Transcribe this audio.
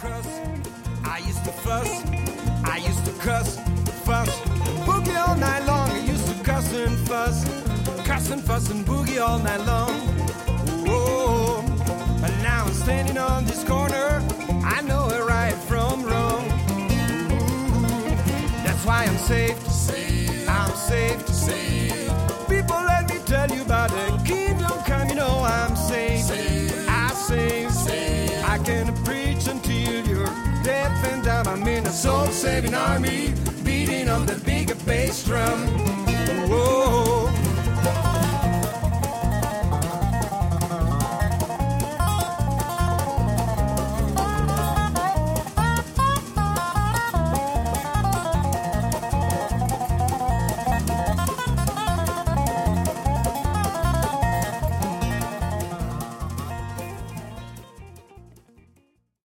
cuss, I used to fuss, I used to cuss, fuss, boogie all night long. I used to cuss and fuss and boogie all night long. Whoa, but now I'm standing on this corner, I know it right from wrong. Ooh, that's why I'm safe, I'm safe. People, let me tell you about the kingdom come, you know I'm safe. I save. I can preach until you're deaf and dumb. I'm in a soul-saving army, beating on the big bass drum. Whoa.